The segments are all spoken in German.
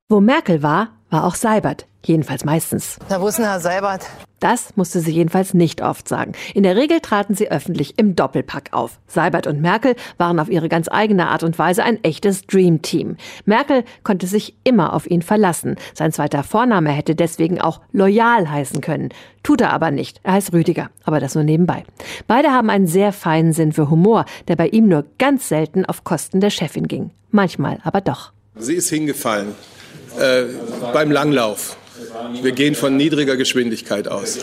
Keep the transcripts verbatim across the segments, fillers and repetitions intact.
Wo Merkel war, war auch Seibert. Jedenfalls meistens. Na, wo ist denn Herr Seibert? Das musste sie jedenfalls nicht oft sagen. In der Regel traten sie öffentlich im Doppelpack auf. Seibert und Merkel waren auf ihre ganz eigene Art und Weise ein echtes Dream-Team. Merkel konnte sich immer auf ihn verlassen. Sein zweiter Vorname hätte deswegen auch Loyal heißen können. Tut er aber nicht. Er heißt Rüdiger, aber das nur nebenbei. Beide haben einen sehr feinen Sinn für Humor, der bei ihm nur ganz selten auf Kosten der Chefin ging. Manchmal aber doch. Sie ist hingefallen äh, beim Langlauf. Wir gehen von niedriger Geschwindigkeit aus.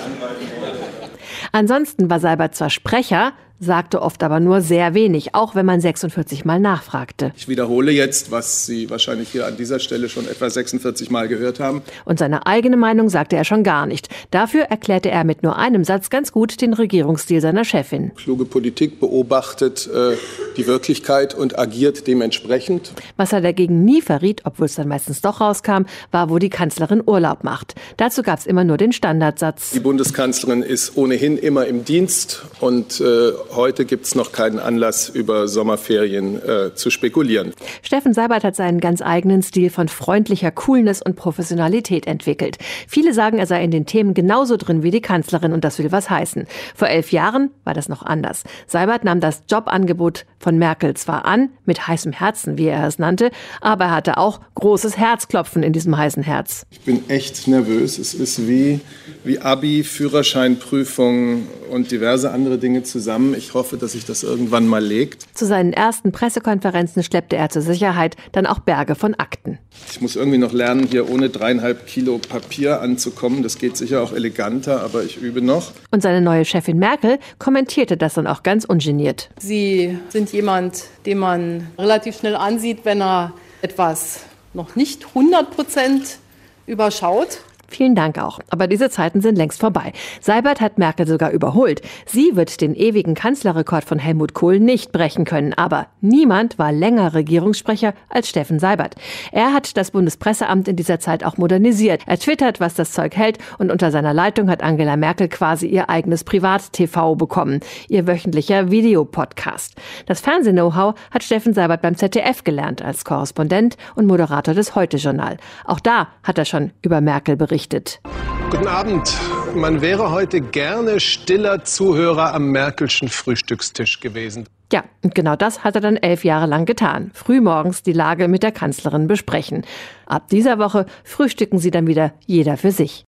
Ansonsten war Seibert zwar Sprecher, sagte oft aber nur sehr wenig, auch wenn man sechsundvierzig Mal nachfragte. Ich wiederhole jetzt, was Sie wahrscheinlich hier an dieser Stelle schon etwa sechsundvierzig Mal gehört haben. Und seine eigene Meinung sagte er schon gar nicht. Dafür erklärte er mit nur einem Satz ganz gut den Regierungsstil seiner Chefin. Kluge Politik beobachtet äh, die Wirklichkeit und agiert dementsprechend. Was er dagegen nie verriet, obwohl es dann meistens doch rauskam, war, wo die Kanzlerin Urlaub macht. Dazu gab es immer nur den Standardsatz. Die Bundeskanzlerin ist ohnehin immer im Dienst und äh, heute gibt es noch keinen Anlass, über Sommerferien äh, zu spekulieren. Steffen Seibert hat seinen ganz eigenen Stil von freundlicher Coolness und Professionalität entwickelt. Viele sagen, er sei in den Themen genauso drin wie die Kanzlerin und das will was heißen. Vor elf Jahren war das noch anders. Seibert nahm das Jobangebot von Merkel zwar an, mit heißem Herzen, wie er es nannte, aber er hatte auch großes Herzklopfen in diesem heißen Herz. Ich bin echt nervös. Es ist wie, wie Abi, Führerscheinprüfung und diverse andere Dinge zusammen. Ich hoffe, dass sich das irgendwann mal legt. Zu seinen ersten Pressekonferenzen schleppte er zur Sicherheit dann auch Berge von Akten. Ich muss irgendwie noch lernen, hier ohne dreieinhalb Kilo Papier anzukommen. Das geht sicher auch eleganter, aber ich übe noch. Und seine neue Chefin Merkel kommentierte das dann auch ganz ungeniert. Sie sind jemand, den man relativ schnell ansieht, wenn er etwas noch nicht hundert Prozent überschaut. Vielen Dank auch. Aber diese Zeiten sind längst vorbei. Seibert hat Merkel sogar überholt. Sie wird den ewigen Kanzlerrekord von Helmut Kohl nicht brechen können. Aber niemand war länger Regierungssprecher als Steffen Seibert. Er hat das Bundespresseamt in dieser Zeit auch modernisiert. Er twittert, was das Zeug hält. Und unter seiner Leitung hat Angela Merkel quasi ihr eigenes Privat-T V bekommen. Ihr wöchentlicher Videopodcast. Das Fernseh-Know-how hat Steffen Seibert beim Z D F gelernt als Korrespondent und Moderator des Heute-Journal. Auch da hat er schon über Merkel berichtet. Guten Abend. Man wäre heute gerne stiller Zuhörer am Merkelschen Frühstückstisch gewesen. Ja, und genau das hat er dann elf Jahre lang getan. Frühmorgens die Lage mit der Kanzlerin besprechen. Ab dieser Woche frühstücken sie dann wieder jeder für sich.